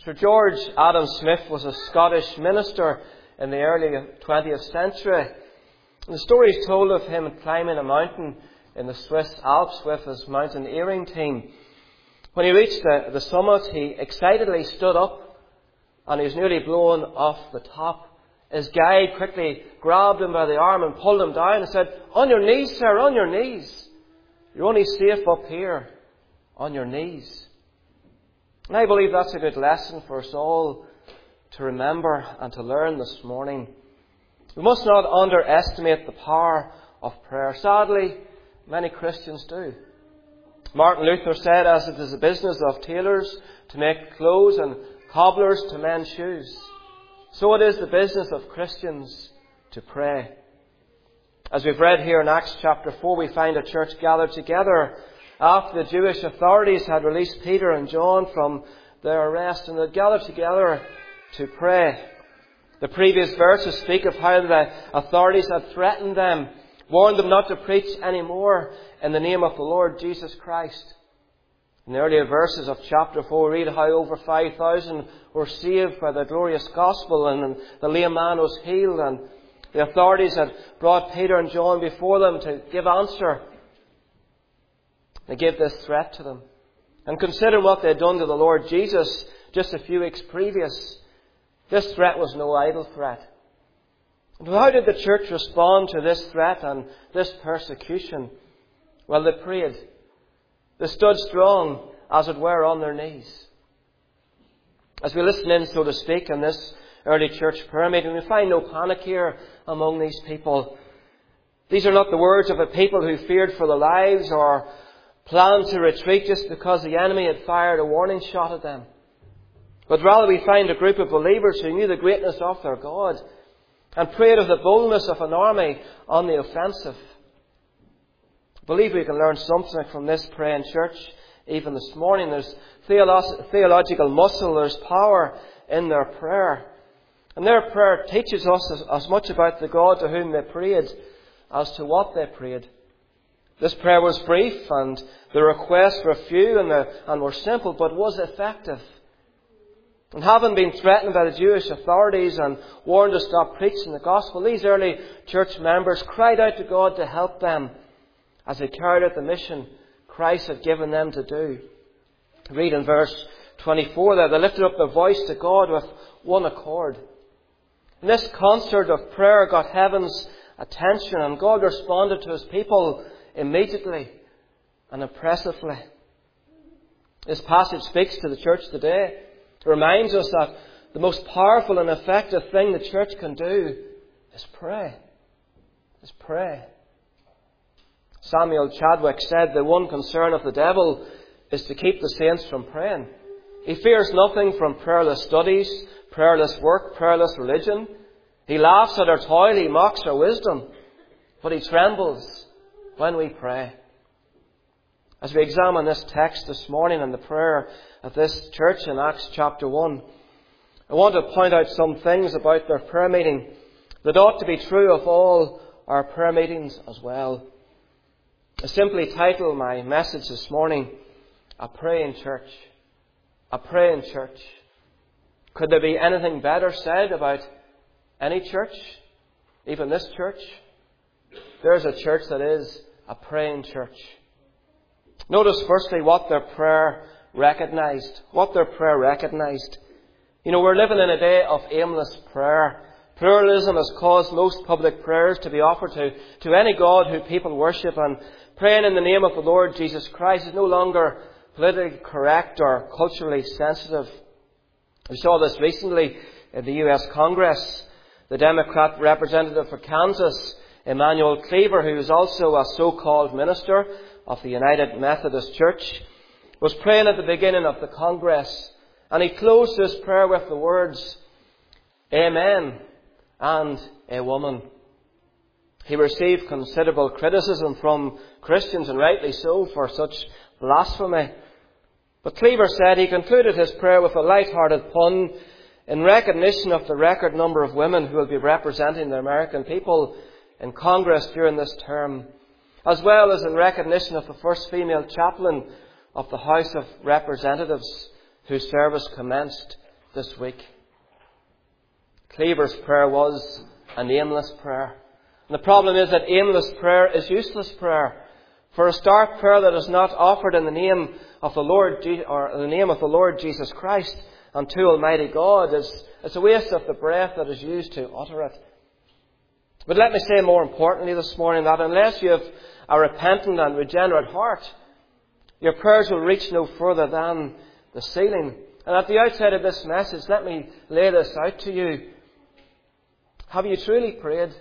Sir George Adam Smith was a Scottish minister in the early 20th century. And the story is told of him climbing a mountain in the Swiss Alps with his mountaineering team. When he reached the summit, he excitedly stood up and he was nearly blown off the top. His guide quickly grabbed him by the arm and pulled him down and said, "On your knees, sir, on your knees. You're only safe up here, on your knees." And I believe that's a good lesson for us all to remember and to learn this morning. We must not underestimate the power of prayer. Sadly, many Christians do. Martin Luther said, "As it is the business of tailors to make clothes and cobblers to mend shoes, so it is the business of Christians to pray." As we've read here in Acts chapter 4, we find a church gathered together after the Jewish authorities had released Peter and John from their arrest, and they gathered together to pray. The previous verses speak of how the authorities had threatened them, warned them not to preach anymore in the name of the Lord Jesus Christ. In the earlier verses of chapter 4, we read how over 5,000 were saved by the glorious gospel, and the lame man was healed, and the authorities had brought Peter and John before them to give answer. They gave this threat to them. And consider what they had done to the Lord Jesus just a few weeks previous. This threat was no idle threat. And how did the church respond to this threat and this persecution? Well, they prayed. They stood strong, as it were, on their knees. As we listen in, so to speak, in this early church prayer meeting, we find no panic here among these people. These are not the words of a people who feared for their lives or planned to retreat just because the enemy had fired a warning shot at them. But rather we find a group of believers who knew the greatness of their God and prayed with the boldness of an army on the offensive. I believe we can learn something from this praying church even this morning. There's theological muscle, there's power in their prayer. And their prayer teaches us as much about the God to whom they prayed as to what they prayed. This prayer was brief and the requests were few and were simple, but was effective. And having been threatened by the Jewish authorities and warned to stop preaching the gospel, these early church members cried out to God to help them as they carried out the mission Christ had given them to do. Read in verse 24 there, they lifted up their voice to God with one accord. And this concert of prayer got heaven's attention, and God responded to His people immediately and impressively. This passage speaks to the church today. It reminds us that the most powerful and effective thing the church can do is pray. Is pray. Samuel Chadwick said the one concern of the devil is to keep the saints from praying. He fears nothing from prayerless studies, prayerless work, prayerless religion. He laughs at our toil, he mocks our wisdom, but he trembles when we pray. As we examine this text this morning and the prayer of this church in Acts chapter 1, I want to point out some things about their prayer meeting that ought to be true of all our prayer meetings as well. I simply title my message this morning, A Praying Church. A Praying Church. Could there be anything better said about any church? Even this church? There's a church that is a praying church. Notice firstly what their prayer recognized. What their prayer recognized. You know, we're living in a day of aimless prayer. Pluralism has caused most public prayers to be offered to any God who people worship, and praying in the name of the Lord Jesus Christ is no longer politically correct or culturally sensitive. We saw this recently in the US Congress. The Democrat representative for Kansas, Emmanuel Cleaver, who is also a so-called minister of the United Methodist Church, was praying at the beginning of the Congress, and he closed his prayer with the words, "Amen, and a woman." He received considerable criticism from Christians, and rightly so, for such blasphemy. But Cleaver said he concluded his prayer with a light-hearted pun in recognition of the record number of women who will be representing the American people in Congress during this term, as well as in recognition of the first female chaplain of the House of Representatives, whose service commenced this week. Cleaver's prayer was an aimless prayer. And the problem is that aimless prayer is useless prayer. For a start, prayer that is not offered in the name of the Lord Jesus Christ unto Almighty God is a waste of the breath that is used to utter it. But let me say more importantly this morning that unless you have a repentant and regenerate heart, your prayers will reach no further than the ceiling. And at the outset of this message, let me lay this out to you. Have you truly prayed?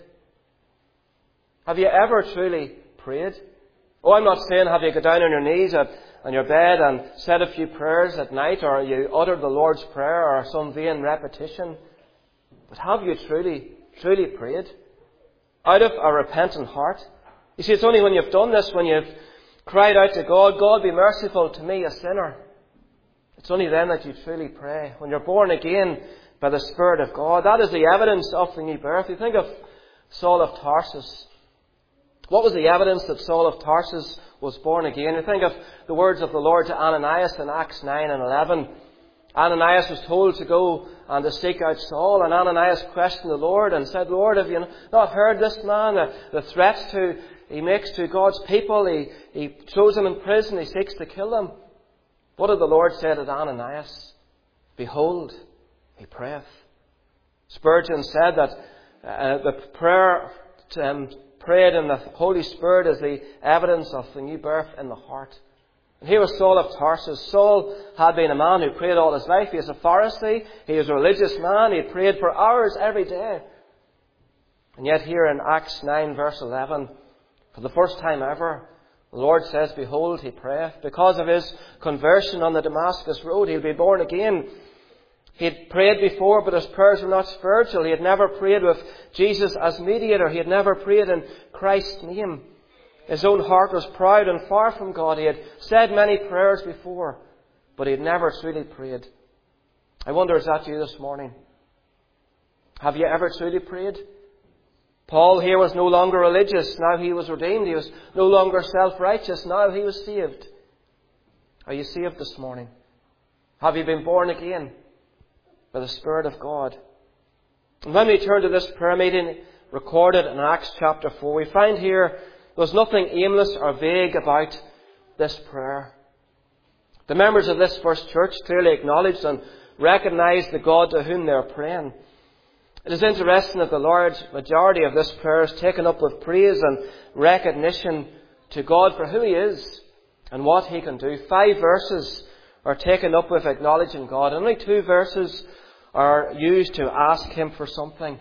Have you ever truly prayed? Oh, I'm not saying have you got down on your knees on your bed and said a few prayers at night, or you uttered the Lord's Prayer or some vain repetition. But have you truly prayed? Out of a repentant heart? You see, it's only when you've done this, when you've cried out to God, God be merciful to me, a sinner. It's only then that you truly pray. When you're born again by the Spirit of God, that is the evidence of the new birth. You think of Saul of Tarsus. What was the evidence that Saul of Tarsus was born again? You think of the words of the Lord to Ananias in Acts 9 and 11. Ananias was told to go and to seek out Saul, and Ananias questioned the Lord and said, Lord, have you not heard this man, the threats he makes to God's people? He throws them in prison, he seeks to kill them. What did the Lord say to Ananias? Behold, he prayeth. Spurgeon said that the prayer prayed in the Holy Spirit is the evidence of the new birth in the heart. And here was Saul of Tarsus. Saul had been a man who prayed all his life. He was a Pharisee. He was a religious man. He prayed for hours every day. And yet here in Acts 9 verse 11, for the first time ever, the Lord says, Behold, he prayeth. Because of his conversion on the Damascus road, he'll be born again. He had prayed before, but his prayers were not spiritual. He had never prayed with Jesus as mediator. He had never prayed in Christ's name. His own heart was proud and far from God. He had said many prayers before, but he had never truly prayed. I wonder, is that you this morning? Have you ever truly prayed? Paul here was no longer religious. Now he was redeemed. He was no longer self-righteous. Now he was saved. Are you saved this morning? Have you been born again by the Spirit of God? And when we turn to this prayer meeting recorded in Acts chapter 4, we find here there's nothing aimless or vague about this prayer. The members of this first church clearly acknowledged and recognized the God to whom they are praying. It is interesting that the large majority of this prayer is taken up with praise and recognition to God for who He is and what He can do. 5 verses are taken up with acknowledging God. Only 2 verses are used to ask Him for something.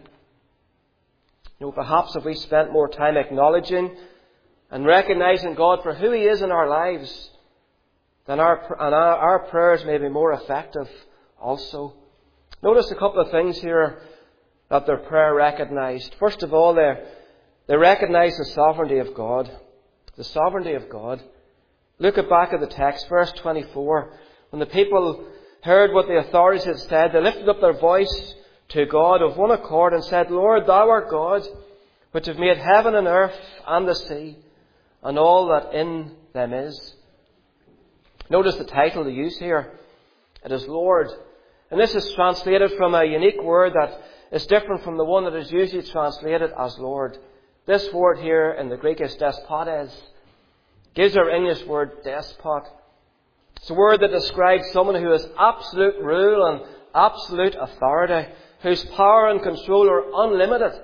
Perhaps if we spent more time acknowledging and recognizing God for who He is in our lives, then our prayers may be more effective also. Notice a couple of things here that their prayer recognized. First of all, they recognized the sovereignty of God. The sovereignty of God. Look back at the text, verse 24. When the people heard what the authorities had said, they lifted up their voice to God of one accord and said, Lord, Thou art God, which have made heaven and earth and the sea, and all that in them is. Notice the title they use here. It is Lord. And this is translated from a unique word that is different from the one that is usually translated as Lord. This word here in the Greek is despotes. Gives our English word despot. It's a word that describes someone who has absolute rule and absolute authority, whose power and control are unlimited.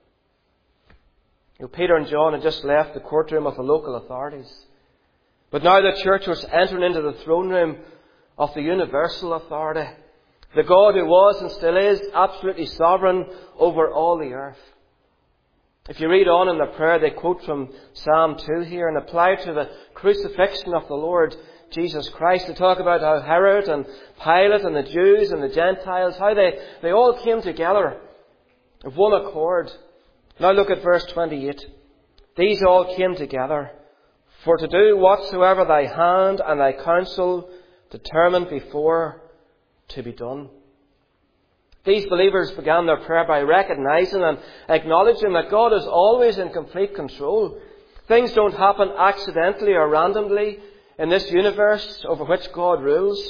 Peter and John had just left the courtroom of the local authorities. But now the church was entering into the throne room of the universal authority. The God who was and still is absolutely sovereign over all the earth. If you read on in the prayer, they quote from Psalm 2 here and apply to the crucifixion of the Lord Jesus Christ. They talk about how Herod and Pilate and the Jews and the Gentiles, how they all came together of one accord. Now look at verse 28. These all came together for to do whatsoever thy hand and thy counsel determined before to be done. These believers began their prayer by recognizing and acknowledging that God is always in complete control. Things don't happen accidentally or randomly in this universe over which God rules.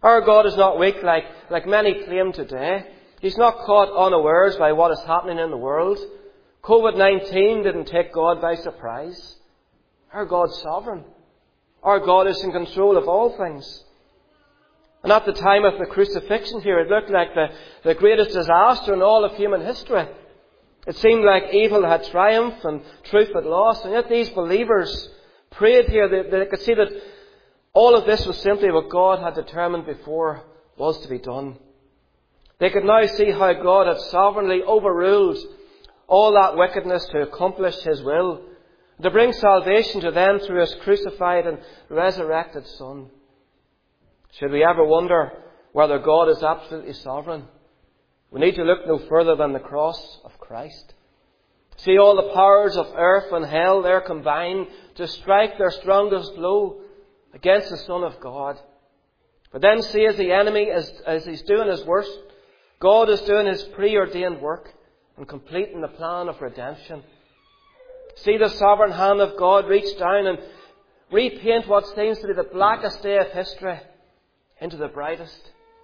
Our God is not weak like many claim today. He's not caught unawares by what is happening in the world. COVID-19 didn't take God by surprise. Our God's sovereign. Our God is in control of all things. And at the time of the crucifixion here, it looked like the greatest disaster in all of human history. It seemed like evil had triumphed and truth had lost. And yet these believers prayed here. They could see that all of this was simply what God had determined before was to be done. They could now see how God had sovereignly overruled all that wickedness to accomplish His will, to bring salvation to them through His crucified and resurrected Son. Should we ever wonder whether God is absolutely sovereign, we need to look no further than the cross of Christ. See all the powers of earth and hell there combine to strike their strongest blow against the Son of God. But then see as the enemy, as he's doing his worst, God is doing His preordained work and completing the plan of redemption. See the sovereign hand of God reach down and repaint what seems to be the blackest day of history into the brightest.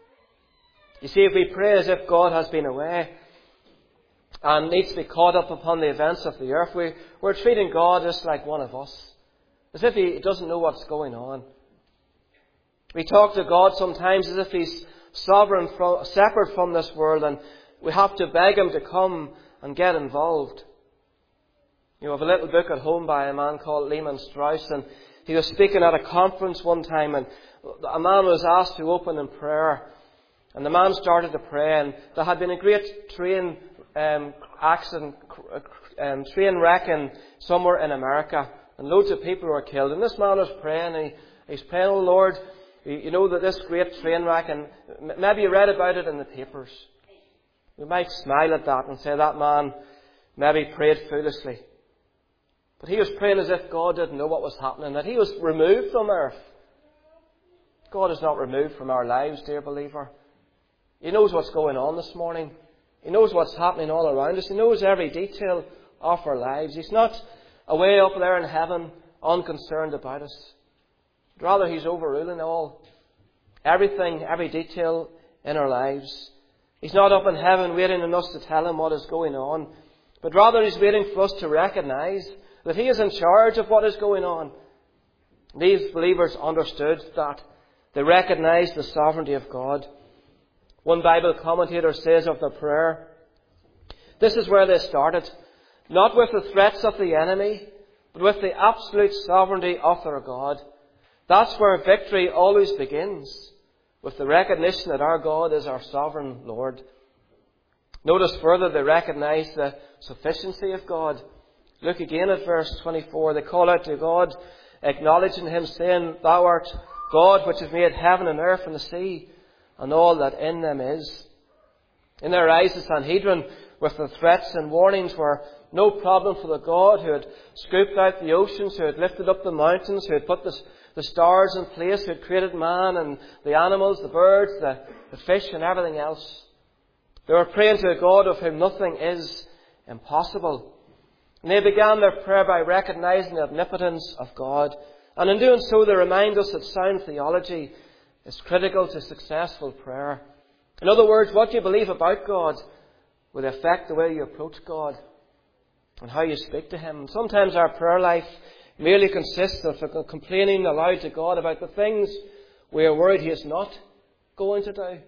You see, if we pray as if God has been away and needs to be caught up upon the events of the earth, we're treating God just like one of us, as if He doesn't know what's going on. We talk to God sometimes as if He's sovereign, separate from this world, and we have to beg Him to come and get involved. You have a little book at home by a man called Lehman Strauss, and he was speaking at a conference one time, and a man was asked to open in prayer. And the man started to pray, and there had been a great train accident, train wreck somewhere in America, and loads of people were killed. And this man was praying, and he's praying, "Oh Lord, you know that this great train wreck, and maybe you read about it in the papers." We might smile at that and say that man maybe prayed foolishly. But he was praying as if God didn't know what was happening, that He was removed from earth. God is not removed from our lives, dear believer. He knows what's going on this morning. He knows what's happening all around us. He knows every detail of our lives. He's not away up there in heaven, unconcerned about us. Rather, He's overruling all. Everything, every detail in our lives. He's not up in heaven waiting on us to tell Him what is going on, but rather He's waiting for us to recognise that He is in charge of what is going on. These believers understood that. They recognised the sovereignty of God. One Bible commentator says of their prayer, this is where they started, not with the threats of the enemy, but with the absolute sovereignty of their God. That's where victory always begins, with the recognition that our God is our sovereign Lord. Notice further, they recognise the sufficiency of God. Look again at verse 24. They call out to God, acknowledging Him, saying, "Thou art God, which has made heaven and earth and the sea, and all that in them is." In their eyes, the Sanhedrin, with the threats and warnings, were no problem for the God who had scooped out the oceans, who had lifted up the mountains, who had put the stars in place, who had created man and the animals, the birds, the fish and everything else. They were praying to a God of whom nothing is impossible. And they began their prayer by recognising the omnipotence of God. And in doing so, they remind us that sound theology is critical to successful prayer. In other words, what you believe about God will affect the way you approach God and how you speak to Him. Sometimes our prayer life merely consists of complaining aloud to God about the things we are worried He is not going to do.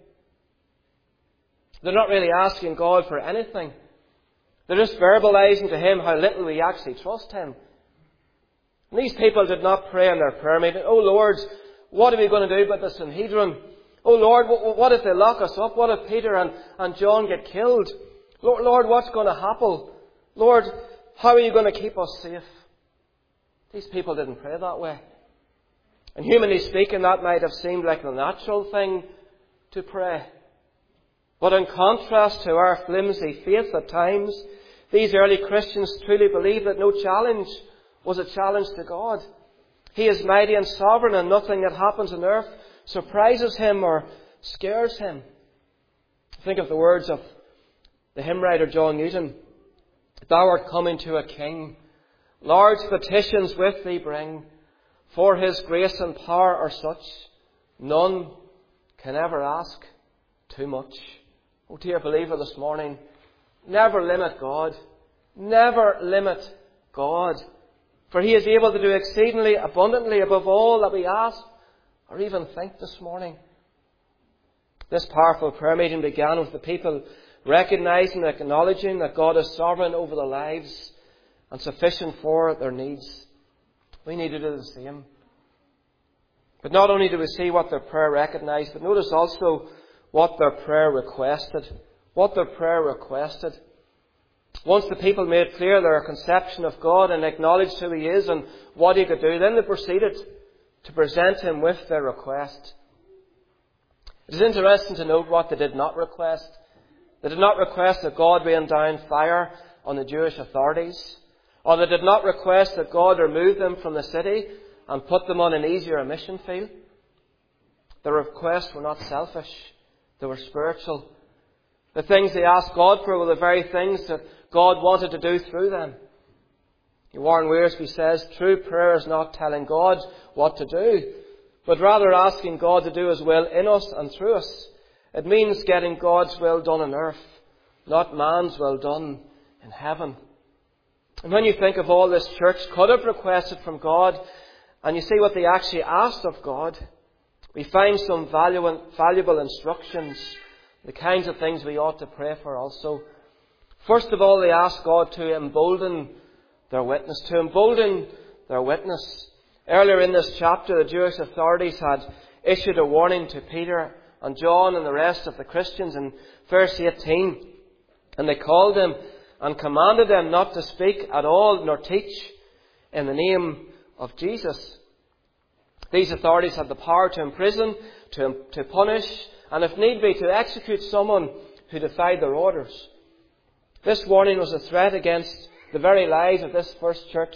They're not really asking God for anything. They're just verbalising to Him how little we actually trust Him. And these people did not pray in their prayer meeting, "Oh Lord, what are we going to do about the Sanhedrin? Oh Lord, what if they lock us up? What if Peter and John get killed? Lord, what's going to happen? Lord, how are you going to keep us safe?" These people didn't pray that way. And humanly speaking, that might have seemed like the natural thing to pray. But in contrast to our flimsy faith at times, these early Christians truly believed that no challenge was a challenge to God. He is mighty and sovereign, and nothing that happens on earth surprises Him or scares Him. Think of the words of the hymn writer John Newton. "Thou art coming to a king, large petitions with thee bring, for His grace and power are such, none can ever ask too much. Oh, dear believer, this morning, never limit God. Never limit God. For He is able to do exceedingly abundantly above all that we ask or even think this morning. This powerful prayer meeting began with the people recognizing and acknowledging that God is sovereign over their lives and sufficient for their needs. We need to do the same. But not only do we see what their prayer recognized, but notice also what their prayer requested. What their prayer requested. Once the people made clear their conception of God and acknowledged who He is and what He could do, then they proceeded to present Him with their request. It is interesting to note what they did not request. They did not request that God rain down fire on the Jewish authorities, or they did not request that God remove them from the city and put them on an easier mission field. Their requests were not selfish. They were spiritual. The things they asked God for were the very things that God wanted to do through them. Warren Wiersbe says, true prayer is not telling God what to do, but rather asking God to do His will in us and through us. It means getting God's will done on earth, not man's will done in heaven. And when you think of all this church could have requested from God, and you see what they actually asked of God, we find some valuable instructions, the kinds of things we ought to pray for also. First of all, they asked God to embolden their witness, Earlier in this chapter, the Jewish authorities had issued a warning to Peter and John and the rest of the Christians in verse 18. And they called them and commanded them not to speak at all nor teach in the name of Jesus. These authorities had the power to imprison, to punish, and if need be, to execute someone who defied their orders. This warning was a threat against the very lives of this first church.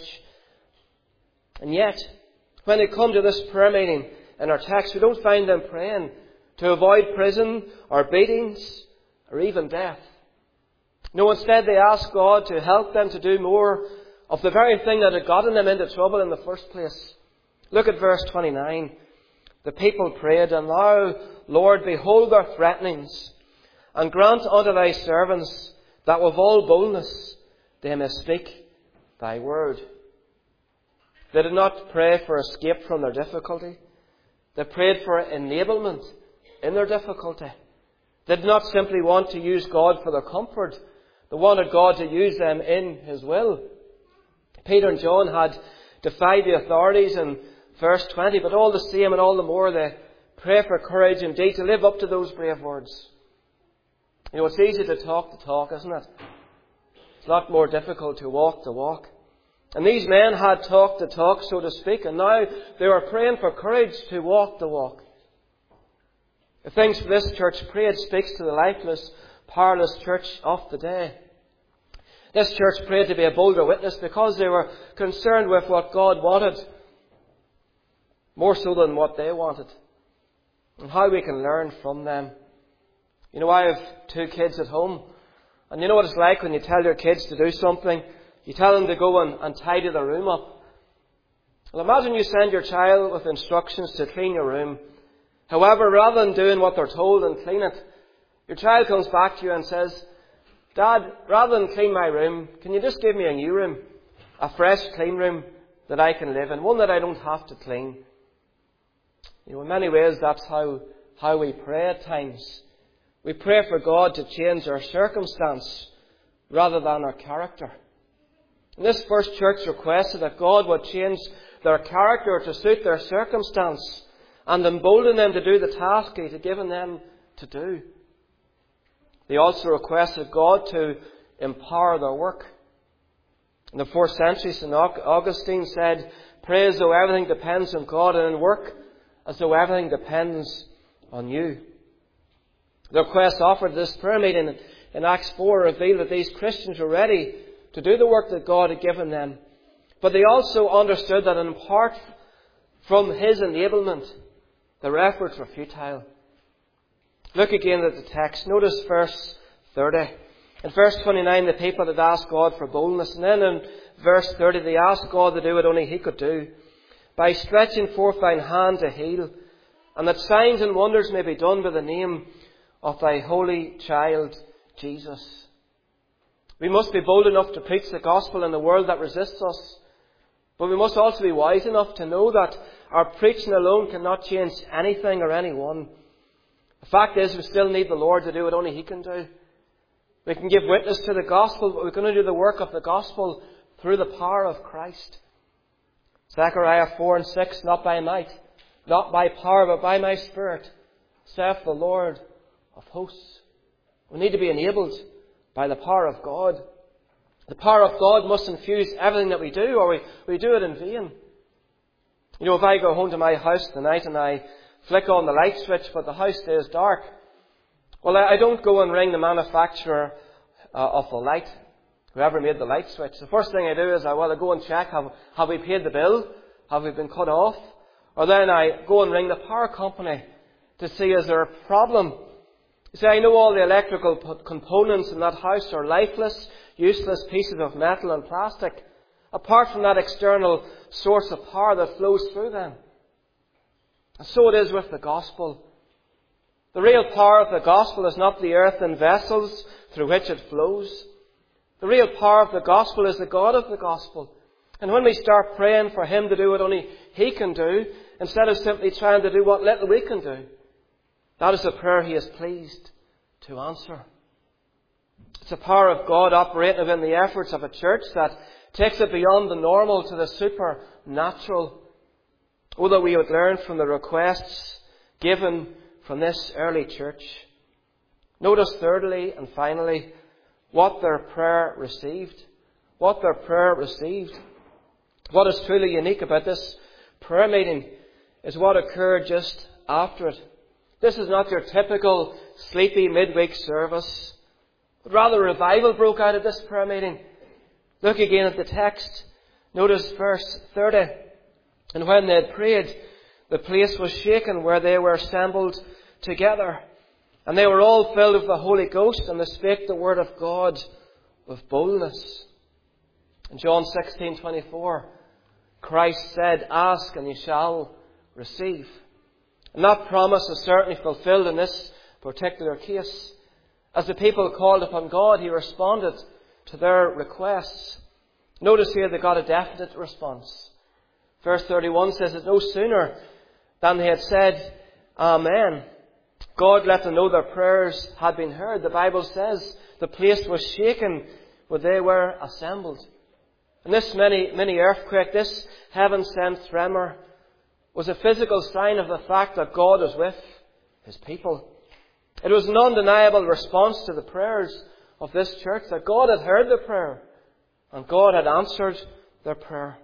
And yet, when they come to this prayer meeting in our text, we don't find them praying to avoid prison or beatings or even death. No, instead they ask God to help them to do more of the very thing that had gotten them into trouble in the first place. Look at verse 29. The people prayed, and thou, Lord, behold their threatenings, and grant unto thy servants that with all boldness they may speak thy word. They did not pray for escape from their difficulty. They prayed for enablement in their difficulty. They did not simply want to use God for their comfort. They wanted God to use them in His will. Peter and John had defied the authorities in verse 20, but all the same and all the more they pray for courage indeed to live up to those brave words. You know, it's easy to talk, isn't it? It's a lot more difficult to walk the walk. And these men had talked the talk, so to speak, and now they were praying for courage to walk the walk. The things for this church prayed speaks to the lifeless, powerless church of today. This church prayed to be a bolder witness because they were concerned with what God wanted, more so than what they wanted, and how we can learn from them. You know, I have 2 kids at home, and you know what it's like when you tell your kids to do something. You tell them to go and tidy their room up. Well, imagine you send your child with instructions to clean your room. However, rather than doing what they're told and clean it, your child comes back to you and says, Dad, rather than clean my room, can you just give me a new room? A fresh, clean room that I can live in, one that I don't have to clean. You know, in many ways, that's how we pray at times. We pray for God to change our circumstance rather than our character. And this first church requested that God would change their character to suit their circumstance and embolden them to do the task He had given them to do. They also requested God to empower their work. In the 4th century, St. Augustine said, pray as though everything depends on God, and in work as though everything depends on you. The request offered at this prayer meeting in Acts 4 revealed that these Christians were ready to do the work that God had given them. But they also understood that apart from His enablement, their efforts were futile. Look again at the text. Notice verse 30. In verse 29, the people had asked God for boldness. And then in verse 30, they asked God to do what only He could do. By stretching forth thine hand to heal, and that signs and wonders may be done by the name of thy holy child, Jesus. We must be bold enough to preach the gospel in a world that resists us, but we must also be wise enough to know that our preaching alone cannot change anything or anyone. The fact is, we still need the Lord to do what only He can do. We can give witness to the gospel, but we're going to do the work of the gospel through the power of Christ. Zechariah 4:6, not by might, not by power, but by my Spirit, saith the Lord of hosts. We need to be enabled by the power of God. The power of God must infuse everything that we do, or we do it in vain. You know, if I go home to my house tonight and I flick on the light switch, but the house stays dark, well, I don't go and ring the manufacturer of the light, whoever made the light switch. The first thing I do is I go and check, have we paid the bill? Have we been cut off? Or then I go and ring the power company to see, is there a problem? You see, I know all the electrical components in that house are lifeless, useless pieces of metal and plastic, apart from that external source of power that flows through them. And so it is with the gospel. The real power of the gospel is not the earthen vessels through which it flows. The real power of the gospel is the God of the gospel. And when we start praying for Him to do what only He can do, instead of simply trying to do what little we can do, that is the prayer He is pleased to answer. It's the power of God operating within the efforts of a church that takes it beyond the normal to the supernatural. Oh, that we would learn from the requests given from this early church. Notice thirdly and finally what their prayer received. What their prayer received. What is truly unique about this prayer meeting is what occurred just after it. This is not your typical sleepy midweek service, but rather revival broke out at this prayer meeting. Look again at the text. Notice verse 30. And when they had prayed, the place was shaken where they were assembled together. And they were all filled with the Holy Ghost, and they spake the word of God with boldness. In John 16:24, Christ said, ask and you shall receive. And that promise is certainly fulfilled in this particular case. As the people called upon God, He responded to their requests. Notice here they got a definite response. Verse 31 says that no sooner than they had said, Amen, God let them know their prayers had been heard. The Bible says the place was shaken where they were assembled. And this mini earthquake, this heaven-sent tremor, was a physical sign of the fact that God was with His people. It was an undeniable response to the prayers of this church that God had heard the prayer and God had answered their prayer.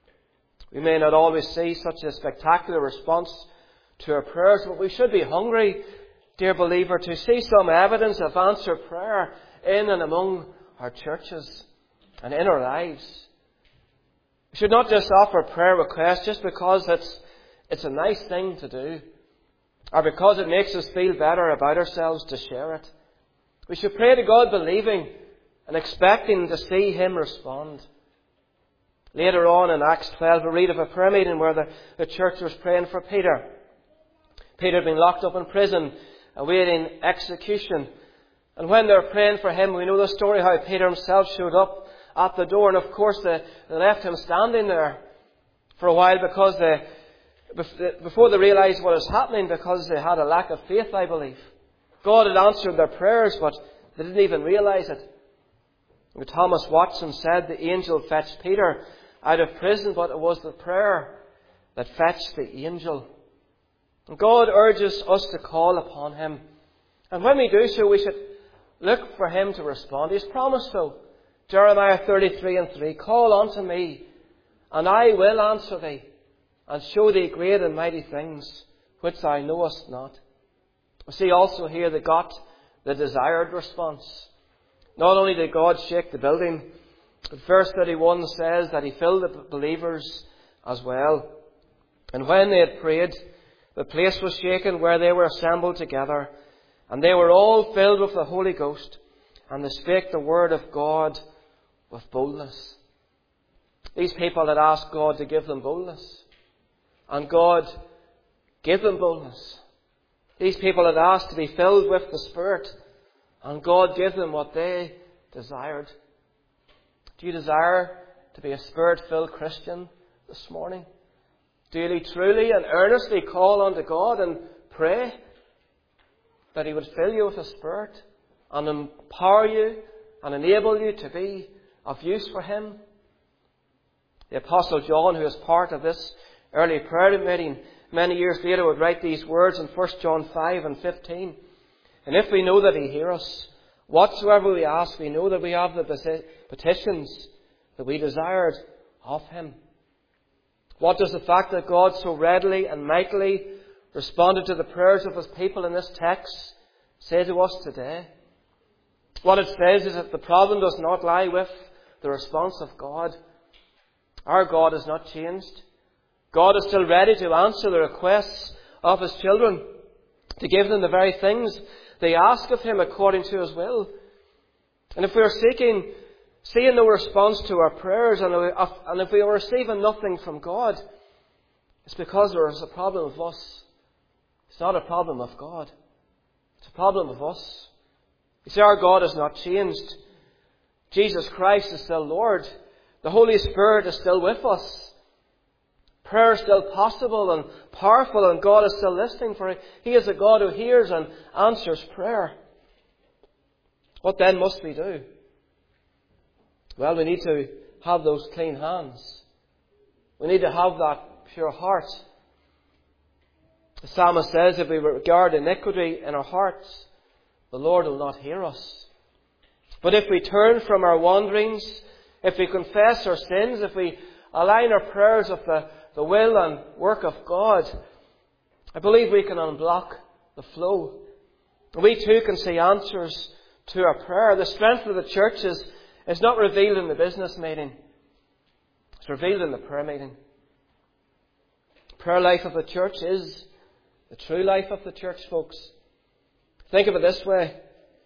We may not always see such a spectacular response to our prayers, but we should be hungry, dear believer, to see some evidence of answered prayer in and among our churches and in our lives. We should not just offer prayer requests just because it's a nice thing to do, or because it makes us feel better about ourselves to share it. We should pray to God believing and expecting to see Him respond. Later on in Acts 12 we read of a prayer meeting where the church was praying for Peter. Peter had been locked up in prison awaiting execution. And when they were praying for him, we know the story how Peter himself showed up at the door. And of course they left him standing there for a while because before they realised what was happening, because they had a lack of faith, I believe. God had answered their prayers, but they didn't even realise it. Thomas Watson said the angel fetched Peter out of prison, but it was the prayer that fetched the angel. And God urges us to call upon Him. And when we do so, we should look for Him to respond. He's promised so. Jeremiah 33:3, call unto me, and I will answer thee, and show thee great and mighty things, which thou knowest not. We see also here they got the desired response. Not only did God shake the building, but verse 31 says that He filled the believers as well. And when they had prayed, the place was shaken where they were assembled together, and they were all filled with the Holy Ghost, and they spake the word of God with boldness. These people had asked God to give them boldness, and God Give them boldness. These people had asked to be filled with the Spirit, and God gave them what they desired. Do you desire to be a Spirit-filled Christian this morning? Do you truly and earnestly call unto God and pray that He would fill you with the Spirit and empower you and enable you to be of use for Him? The Apostle John, who is part of this early prayer meeting, many years later would write these words in 1 John 5:15. And if we know that He hears us, whatsoever we ask, we know that we have the petitions that we desired of Him. What does the fact that God so readily and mightily responded to the prayers of His people in this text say to us today? What it says is that the problem does not lie with the response of God. Our God has not changed. God is still ready to answer the requests of His children, to give them the very things they ask of Him according to His will. And if we are seeing no response to our prayers, and if we are receiving nothing from God, it's because there is a problem of us. It's not a problem of God. It's a problem of us. You see, our God has not changed. Jesus Christ is still Lord. The Holy Spirit is still with us. Prayer is still possible and powerful, and God is still listening for it. He is a God who hears and answers prayer. What then must we do? Well, we need to have those clean hands. We need to have that pure heart. The psalmist says, if we regard iniquity in our hearts, the Lord will not hear us. But if we turn from our wanderings, if we confess our sins, if we align our prayers with the will and work of God, I believe we can unblock the flow. We too can see answers to our prayer. The strength of the church is not revealed in the business meeting. It's revealed in the prayer meeting. The prayer life of the church is the true life of the church, folks. Think of it this way.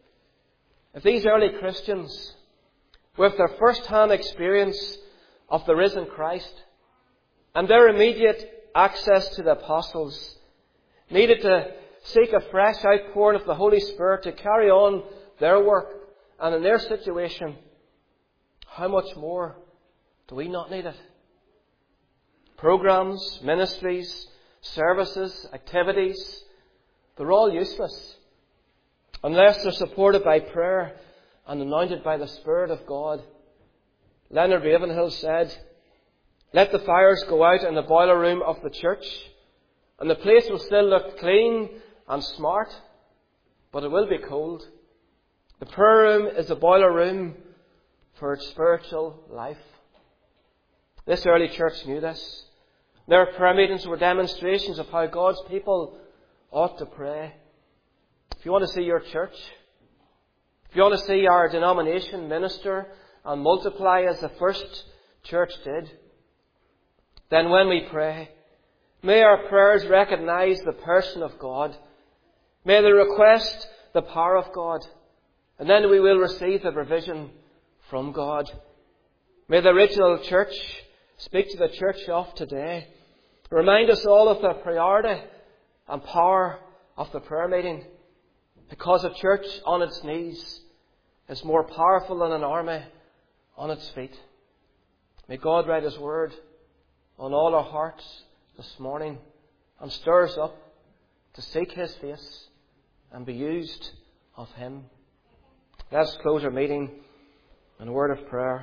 If these early Christians, with their first-hand experience of the risen Christ and their immediate access to the apostles, needed to seek a fresh outpouring of the Holy Spirit to carry on their work and in their situation, how much more do we not need it? Programs, ministries, services, activities, they're all useless unless they're supported by prayer and anointed by the Spirit of God. Leonard Ravenhill said, let the fires go out in the boiler room of the church, and the place will still look clean and smart, but it will be cold. The prayer room is the boiler room for its spiritual life. This early church knew this. Their prayer meetings were demonstrations of how God's people ought to pray. If you want to see your church, if you want to see our denomination minister and multiply as the first church did, then when we pray, may our prayers recognize the person of God. May they request the power of God. And then we will receive the provision from God. May the original church speak to the church of today. Remind us all of the priority and power of the prayer meeting. Because a church on its knees is more powerful than an army on its feet. May God write His word on all our hearts this morning and stir us up to seek His face and be used of Him. Let's close our meeting in a word of prayer.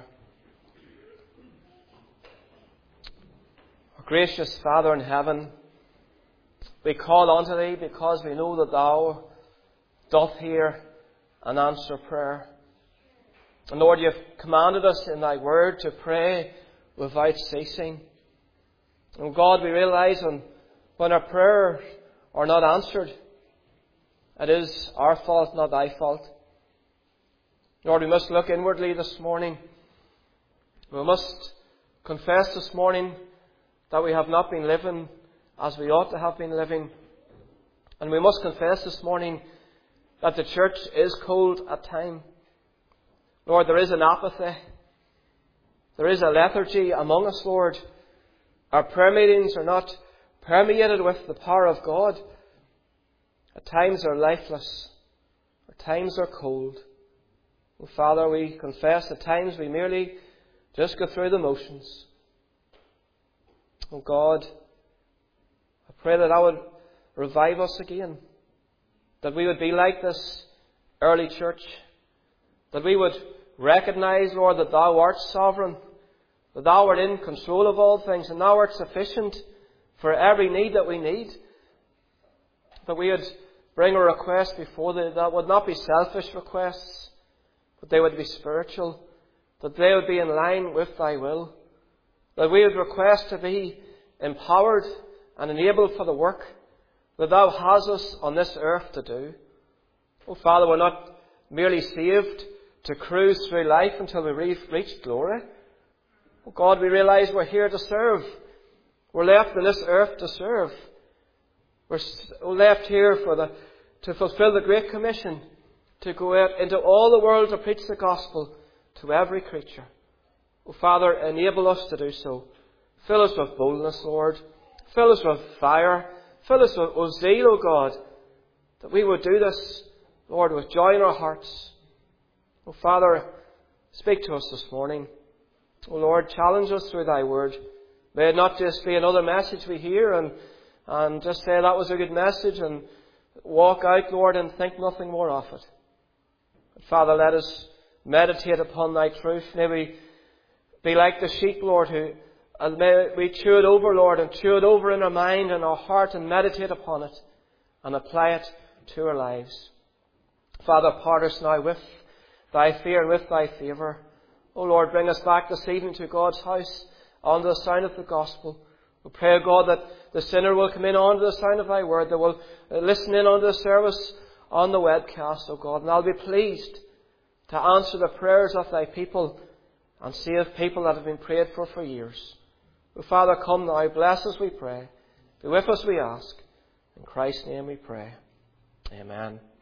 Our gracious Father in heaven, we call unto Thee because we know that Thou doth hear and answer prayer. And Lord, You have commanded us in Thy word to pray without ceasing. And God, we realise when our prayers are not answered, it is our fault, not Thy fault. Lord, we must look inwardly this morning. We must confess this morning that we have not been living as we ought to have been living. And we must confess this morning that the church is cold at times. Lord, there is an apathy. There is a lethargy among us, Lord. Our prayer meetings are not permeated with the power of God. At times they're lifeless. At times they're cold. Oh, Father, we confess at times we merely just go through the motions. Oh God, I pray that would revive us again. That we would be like this early church. That we would recognize, Lord, that Thou art sovereign. That Thou art in control of all things. And Thou art sufficient for every need that we need. That we would bring a request before Thee that would not be selfish requests, but they would be spiritual. That they would be in line with Thy will. That we would request to be empowered and enabled for the work that Thou hast us on this earth to do. Oh, Father, we're not merely saved to cruise through life until we reach glory. Oh, God, we realize we're here to serve. We're left on this earth to serve. We're left here to fulfill the Great Commission, to go out into all the world to preach the gospel to every creature. Oh, Father, enable us to do so. Fill us with boldness, Lord. Fill us with fire. Fill us with zeal, O God, that we would do this, Lord, with joy in our hearts. Oh, Father, speak to us this morning. Oh, Lord, challenge us through Thy word. May it not just be another message we hear and just say that was a good message and walk out, Lord, and think nothing more of it. But Father, let us meditate upon Thy truth. May we be like the sheep, Lord, and may we chew it over, Lord, and chew it over in our mind and our heart and meditate upon it and apply it to our lives. Father, part us now with Thy fear and with Thy favour. O Lord, bring us back this evening to God's house under the sound of the gospel. We pray, God, that the sinner will come in under the sound of Thy word. They will listen in on the service on the webcast, O God. And I'll be pleased to answer the prayers of Thy people and save people that have been prayed for years. O Father, come now. Bless us, we pray. Be with us, we ask. In Christ's name we pray. Amen.